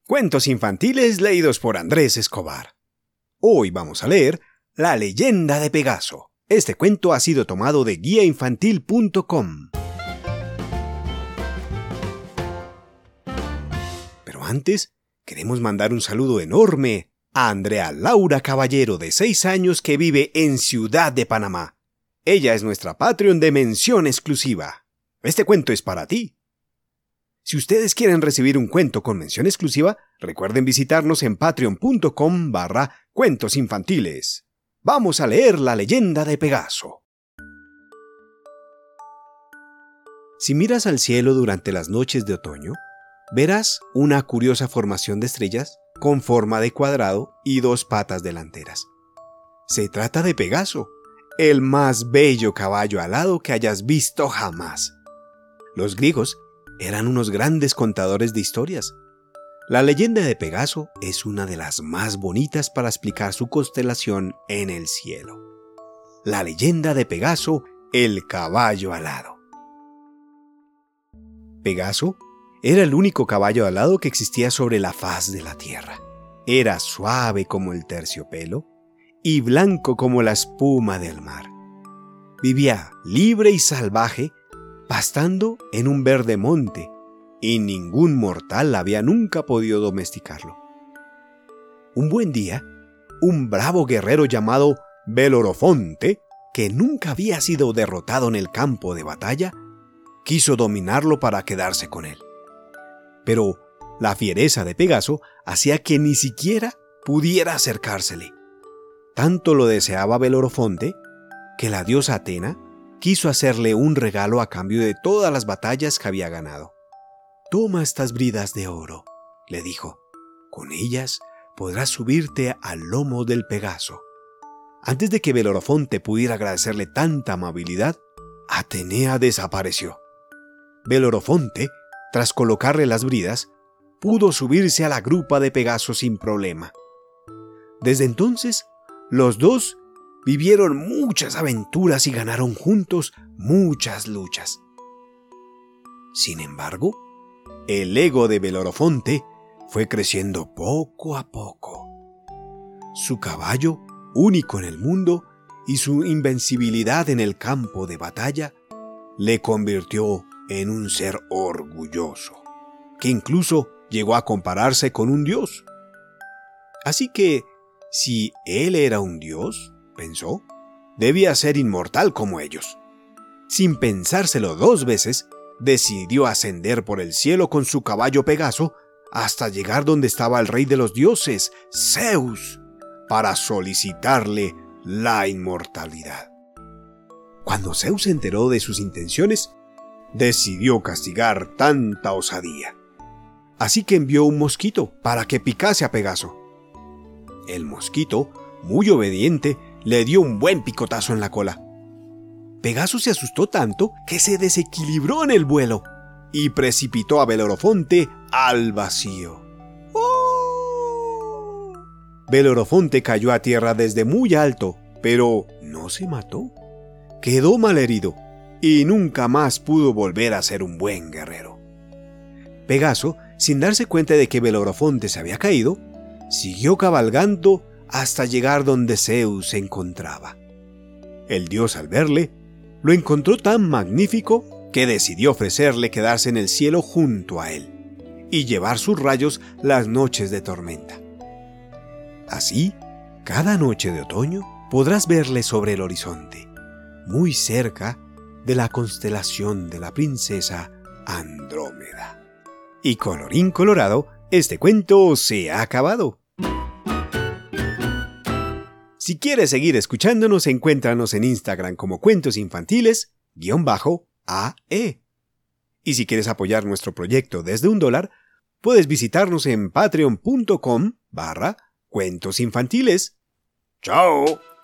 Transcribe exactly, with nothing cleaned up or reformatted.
Cuentos infantiles leídos por Andrés Escobar. Hoy vamos a leer La leyenda de Pegaso. Este cuento ha sido tomado de guía infantil punto com. Pero antes, queremos mandar un saludo enorme a Andrea Laura Caballero, de seis años, que vive en Ciudad de Panamá. Ella es nuestra Patreon de mención exclusiva. Este cuento es para ti. Si ustedes quieren recibir un cuento con mención exclusiva, recuerden visitarnos en patreon punto com barra cuentos infantiles. Vamos a leer La leyenda de Pegaso. Si miras al cielo durante las noches de otoño, verás una curiosa formación de estrellas con forma de cuadrado y dos patas delanteras. Se trata de Pegaso, el más bello caballo alado que hayas visto jamás. Los griegos eran unos grandes contadores de historias. La leyenda de Pegaso es una de las más bonitas para explicar su constelación en el cielo. La leyenda de Pegaso, el caballo alado. Pegaso era el único caballo alado que existía sobre la faz de la tierra. Era suave como el terciopelo y blanco como la espuma del mar. Vivía libre y salvaje, pastando en un verde monte, y ningún mortal había nunca podido domesticarlo. Un buen día, un bravo guerrero llamado Belorofonte, que nunca había sido derrotado en el campo de batalla, quiso dominarlo para quedarse con él. Pero la fiereza de Pegaso hacía que ni siquiera pudiera acercársele. Tanto lo deseaba Belorofonte que la diosa Atena quiso hacerle un regalo a cambio de todas las batallas que había ganado. «Toma estas bridas de oro», le dijo. «Con ellas podrás subirte al lomo del Pegaso». Antes de que Belorofonte pudiera agradecerle tanta amabilidad, Atenea desapareció. Belorofonte, tras colocarle las bridas, pudo subirse a la grupa de Pegaso sin problema. Desde entonces, los dos vivieron muchas aventuras y ganaron juntos muchas luchas. Sin embargo, el ego de Belorofonte fue creciendo poco a poco. Su caballo, único en el mundo, y su invencibilidad en el campo de batalla, le convirtió en un ser orgulloso, que incluso llegó a compararse con un dios. Así que, si él era un dios, pensó, debía ser inmortal como ellos. Sin pensárselo dos veces, decidió ascender por el cielo con su caballo Pegaso hasta llegar donde estaba el rey de los dioses, Zeus, para solicitarle la inmortalidad. Cuando Zeus se enteró de sus intenciones, decidió castigar tanta osadía. Así que envió un mosquito para que picase a Pegaso. El mosquito, muy obediente, le dio un buen picotazo en la cola. Pegaso se asustó tanto que se desequilibró en el vuelo y precipitó a Belorofonte al vacío. ¡Oh! Belorofonte cayó a tierra desde muy alto, pero no se mató. Quedó malherido y nunca más pudo volver a ser un buen guerrero. Pegaso, sin darse cuenta de que Belorofonte se había caído, siguió cabalgando hasta llegar donde Zeus se encontraba. El dios, al verle, lo encontró tan magnífico que decidió ofrecerle quedarse en el cielo junto a él y llevar sus rayos las noches de tormenta. Así, cada noche de otoño podrás verle sobre el horizonte, muy cerca de la constelación de la princesa Andrómeda. Y colorín colorado, este cuento se ha acabado. Si quieres seguir escuchándonos, encuéntranos en Instagram como Cuentos Infantiles guión bajo A E. Y si quieres apoyar nuestro proyecto desde un dólar, puedes visitarnos en patreon punto com barra cuentos infantiles. ¡Chao!